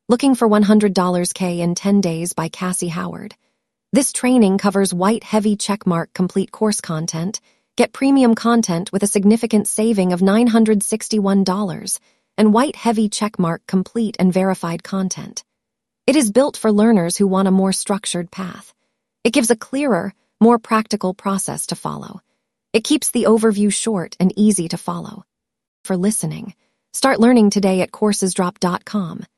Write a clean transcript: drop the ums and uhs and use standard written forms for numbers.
Looking for $100 K in 10 Days by Cassie Howard. This training covers white heavy checkmark complete course content. Get premium content with a significant saving of $961 and white heavy checkmark complete and verified content. It is built for learners who want a more structured path. It gives a clearer, more practical process to follow. It keeps the overview short and easy to follow. For listening, start learning today at coursesdrop.com.